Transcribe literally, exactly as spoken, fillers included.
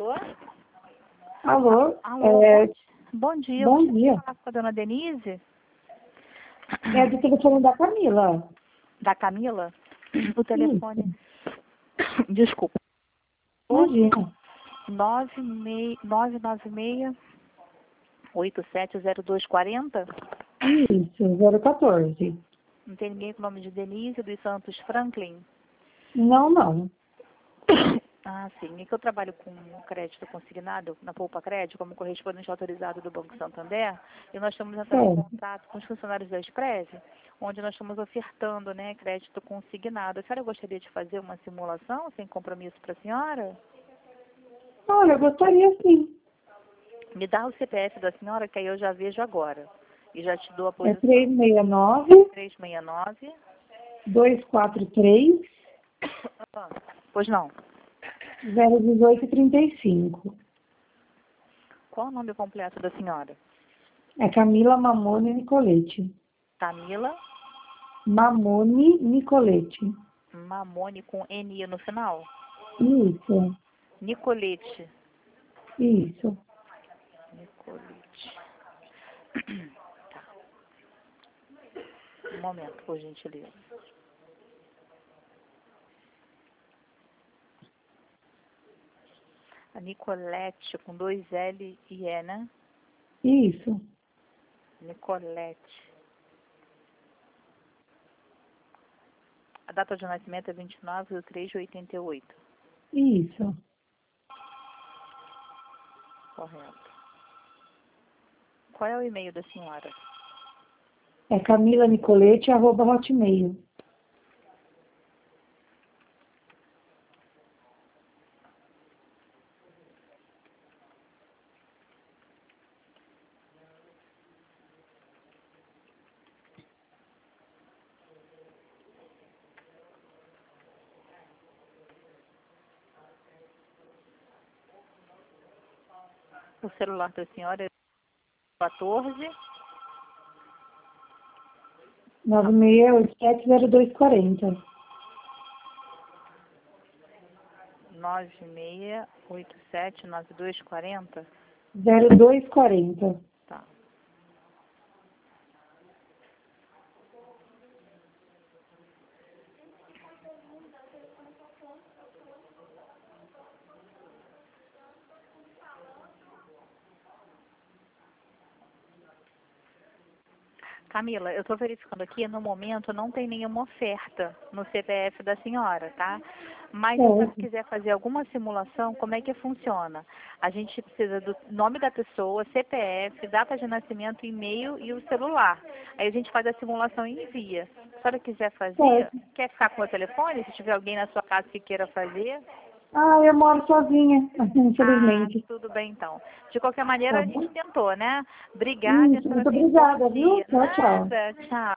Alô? Alô? Alô, É, bom dia. bom Eu queria dia. falar com a dona Denise, É do telefone da Camila. da Camila. O telefone. Isso, Desculpa. imagina. nove nove nove seis, oito sete zero dois quatro zero. Isso, zero quatorze. Não tem ninguém com o nome de Denise dos Santos Franklin? Não, não. Ah, sim. É que eu trabalho com crédito consignado na Poupa Crédito como correspondente autorizado do Banco Santander e nós estamos entrando em Certo. contato com os funcionários da Express, onde nós estamos ofertando, né, crédito consignado. A senhora gostaria de fazer uma simulação sem compromisso para a senhora? Olha, eu gostaria sim. Me dá o C P F da senhora que aí eu já vejo agora e já te dou a É posição. três seis nove, três seis nove. dois quatro três, Ah, pois não. zero um oito três cinco. Qual o nome completo da senhora? É Camila Mamone Nicolete. Camila Mamone Nicolete. Mamone com N no final? Isso, Nicolete. isso. Nicolete. Tá. Um momento, por gentileza. A Nicolete com dois L e E, né? Isso, Nicolete. A data de nascimento é vinte e nove de três de oitenta e oito. isso. Correto. Qual é o e-mail da senhora? É Camila Nicolete, arroba hotmail. O celular da senhora é quatorze. nove seis oito sete zero dois quatro zero. nove seis oito sete nove dois quatro zero. zero dois quatro. Tá. Camila, eu estou verificando aqui, no momento não tem nenhuma oferta no C P F da senhora, tá? Mas se a senhora Certo. quiser fazer alguma simulação, como é que funciona? A gente precisa do nome da pessoa, C P F, data de nascimento, e-mail e o celular. Aí a gente faz a simulação e envia. Se a senhora quiser fazer, Certo. quer ficar com o telefone? Se tiver alguém na sua casa que queira fazer. Ah, eu moro sozinha, Ah, infelizmente. tudo bem então. De qualquer maneira, Tá a gente bom? tentou, né? Obrigada, a Isso, senhora muito tem um bom obrigada, viu? dia. Tchau, tchau. Nada, tchau.